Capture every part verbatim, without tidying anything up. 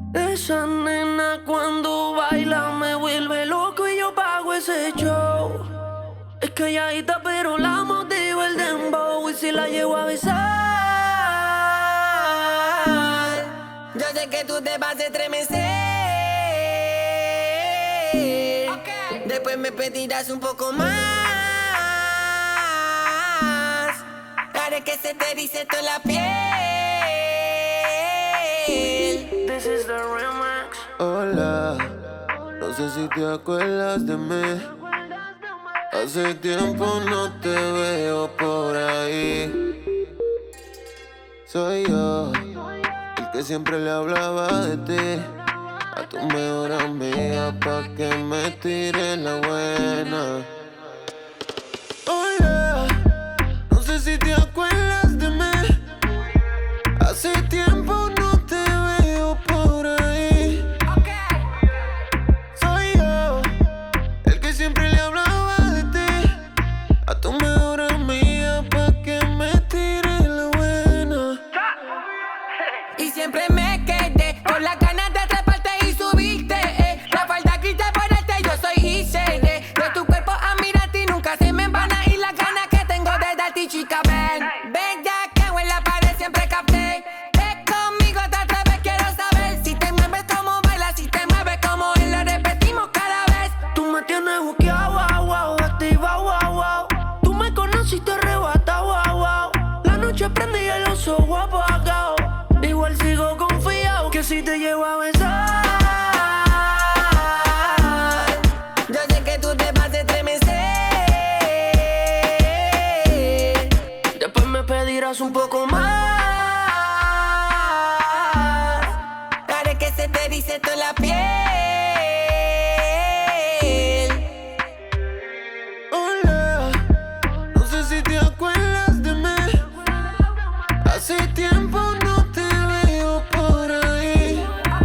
Esa nena cuando baila me vuelve loco y yo pago ese show. Es calladita pero la motiva el dembow y si la llevo a besar. Yo sé que tú te vas a estremecer. Okay. Después me pedirás un poco más. Haré que se te erice toda la piel. This is the remix. Hola, no sé si te acuerdas de mí. Hace tiempo no te veo por ahí. Soy yo, el que siempre le hablaba de ti a tu mejor amiga pa' que me tire la buena. Hola, no sé si te acuerdas de mí. Hace tiempo no te veo por ahí. Soy yo, el que siempre le hablaba de ti a tu mejor amiga pa' que me tire la buena. Y siempre me quedé con las ganas de treparte y subirte, eh. La falda grita ponerte, yo soy Ishe, eh. De tu cuerpo a mirarte y nunca se me van a ir las ganas que tengo de darte, chica, ven. Ven ya que en la pared siempre capté. Ven conmigo, te atreves, quiero saber si te mueves como bailas, si te mueves como él, lo repetimos cada vez. Tú me tienes buqueado, wow, wow, activado, wow, wow. Tú me conociste arrebatado, wow, wow. La noche prendí y el oso guapo apagado. Igual sigo confiado que si te llevo a besar. Yo sé que tú te vas a estremecer. Después me pedirás un poco más. Haré que se te erice toda la piel. Hola, no sé si te acuerdas de mí. Hace tiempo no te veo por ahí.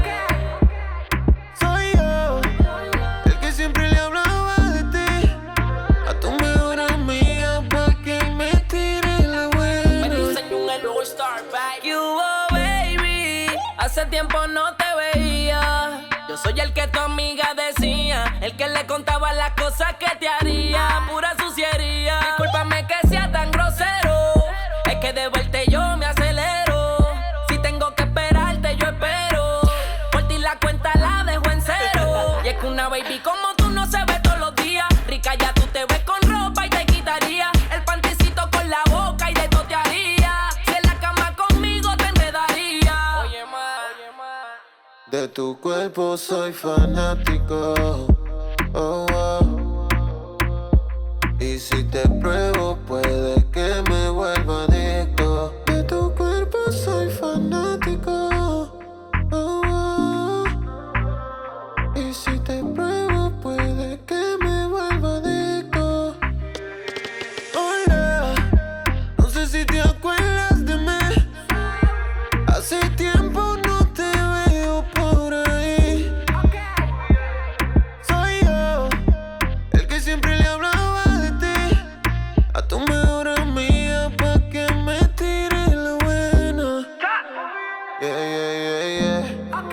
Soy yo, el que siempre le hablaba de ti a tu mejor amiga pa' que me tire la buena. ¿Qué hubo, baby? Hace tiempo no te veía. Yo soy el que tu amiga decía, el que le contaba las cosas que te haría. Pura suciería. Discúlpame que sea tan grosero. Es que de verte yo me acelero. Si tengo que esperarte, yo espero. Por ti la cuenta la dejo en cero. Y es que una baby como tú no se ve todos los días. Rica ya tú te ves con ropa y te quitaría el panticito con la boca y de todo te haría. Si en la cama conmigo te enredaría. Oye, ma, oye, ma. De tu cuerpo soy fanático. Oh, oh. Y si te pruebo puede que me vuelva adicto. De tu cuerpo soy fanático. Oh, oh. Y si te pruebo puede que me vuelva adicto. Hola, no sé si te acuerdas de mí. Hace tiempo no te veo por ahí. Soy yo, el que siempre le hablaba de ti a tu mejor amiga pa' que me tire la buena. Yeah, yeah, yeah, yeah.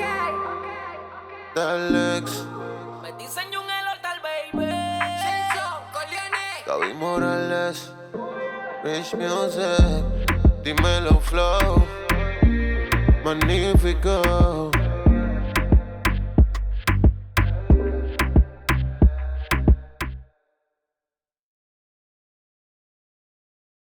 Dalex, Me dicen un el tal baby. Gaby Morales, Rich Music, dímelo flow.